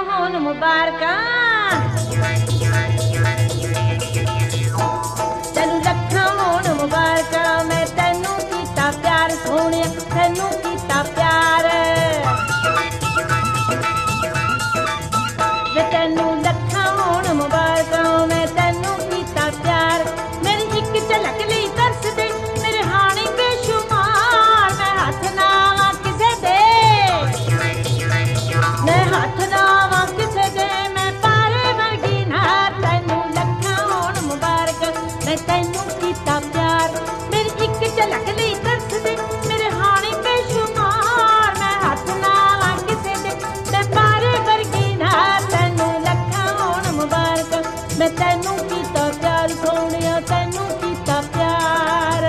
ਹੋਣ ਮੁਬਾਰਕਾਂ। ਤੈਨੂੰ ਲੱਖਾਂ ਹੋਣ ਮੁਬਾਰਕਾਂ। ਮੈਂ ਤੈਨੂੰ ਕੀਤਾ ਪਿਆਰ ਸੋਹਣਿਆ, ਤੈਨੂੰ ਕੀਤਾ ਪਿਆਰ। ਵੇ ਤੈਨੂੰ ਲੱਖਾਂ ਹੋਣ ਮੁਬਾਰਕਾਂ। ਮੈਂ ਤੈਨੂੰ ਕੀਤਾ ਪਿਆਰ। ਮੇਰੀ ਇੱਕ ਝਲਕ ਲਈ ਤਰਸਦੇ ਮੇਰੇ ਹਾਣੀ ਬੇਸ਼ੁਮਾਰ। ਮੈਂ ਹੱਥ ਨਾ ਆਵਾਂ ਕਿਸੇ ਦੇ, ਮੈਂ ਹੱਥ ਨਾ ਆਵਾਂ ਕਿਸੇ ਦੇ। ਮੈਂ ਪਾਰੇ ਵਰਗੀ ਨਾ। ਤੈਨੂੰ ਲੱਖਾਂ ਹੋਣ ਮੁਬਾਰਕਾਂ। ਮੈਂ ਤੈਨੂੰ ਕੀਤਾ ਪਿਆਰ। ਮੇਰੀ ਇੱਕ ਝਲਕ ਲਈ ਤਰਸਦੇ ਮੇਰੇ ਹਾਣੀ ਬੇਸ਼ੁਮਾਰ। ਮੈਂ ਹੱਥ ਨਾ ਆਵਾਂ ਕਿਸੇ ਦੇ, ਮੈਂ ਪਾਰੇ ਵਰਗੀ ਨਾ। ਤੈਨੂੰ ਲੱਖਾਂ ਹੋਣ ਮੁਬਾਰਕਾਂ। ਮੈਂ ਤੈਨੂੰ ਕੀਤਾ ਪਿਆਰ ਸੋਹਣਿਆ, ਤੈਨੂੰ ਕੀਤਾ ਪਿਆਰ।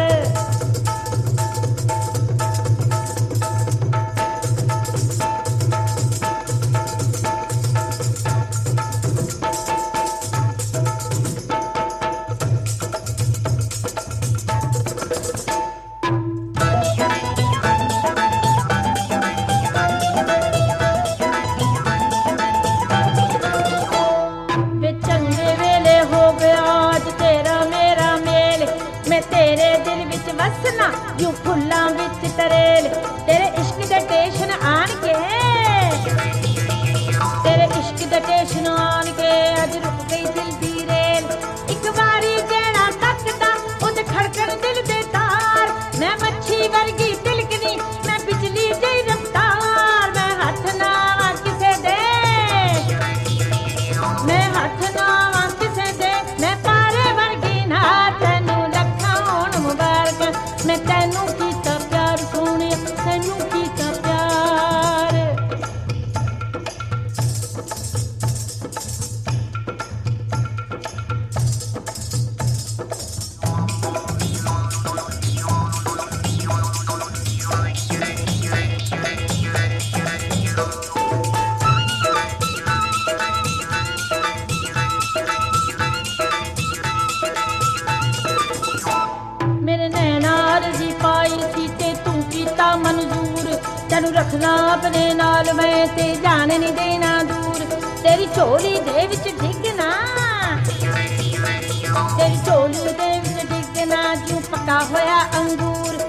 ਵੇ ਚੰਗੇ ਵੇਲੇ ਹੋ ਗਿਆ ਅੱਜ ਤੇਰਾ ਮੇਰਾ ਮੇਲ। ਮੈਂ ਤੇਰੇ ਦਿਲ ਵਿੱਚ ਵਸਣਾ ਯੂ ਫੁੱਲਾਂ ਵਿੱਚ ਤਰੇਲ। ਤੇਰੇ ਇਸ਼ਕ ਦੇ ਟੇਸ਼ਨ ਆਣ ਕੇ, ਤੇਰੇ ਇਸ਼ਕ ਦੇ ਟੇਸ਼ਨ ਆਣ ਕੇ ਅੱਜ ਰੁਕ ਗਈ ਦਿਲ ਦੀ ਰੇਲ। ਇੱਕ ਵਾਰੀ ਜਿਹੜਾ ਤੱਕਦਾ ਉਹਦੇ ਖੜਕਣ ਦਿਲ ਦੇ ਤਾਰ। ਮੈਂ ਮੱਛੀ ਵਰਗੀ ਤਿਲਕਦੀ, ਮੈਂ ਬਿਜਲੀ ਜਿਹੀ ਰਫਤਾਰ। ਮੈਂ ਹੱਥ ਨਾ ਆਵਾਂ ਕਿਸੇ ਦੇ, ਮੈਂ ਹੱਥ ਨਾ ਆਵਾਂ ਕਿਸੇ ਦੇ। ਮੈਂ ਪਾਰੇ ਵਰਗੀ ਨਾ। ਤੈਨੂੰ ਲੱਖਾਂ ਹੋਣ ਮੁਬਾਰਕਾਂ। ਮੈਂ ਤੈਨੂੰ ਕੀਤਾ ਪਿਆਰ ਸੋਹਣਿਆ, ਤੈਨੂੰ ਕੀਤਾ ਪਿਆਰ। ਮੇਰੇ ਨੈਣਾ ਅਰਜ਼ੀ ਪਾਈ ਸੀ ਤੇ ਤੂੰ ਕੀਤਾ ਮਨਜ਼ੂਰ। ਤੈਨੂੰ ਰੱਖਣਾ ਆਪਣੇ ਨਾਲ ਮੈਂ ਤੇ ਜਾਣ ਨਹੀਂ ਦੇਣਾ ਦੂਰ। ਤੇਰੀ ਝੋਲੀ ਦੇ ਵਿੱਚ ਡਿੱਗਣਾ, ਤੇਰੀ ਝੋਲੀ ਦੇ ਵਿੱਚ ਡਿੱਗਣਾ ਜਿਉਂ ਪੱਕਾ ਹੋਇਆ ਅੰਗੂਰ।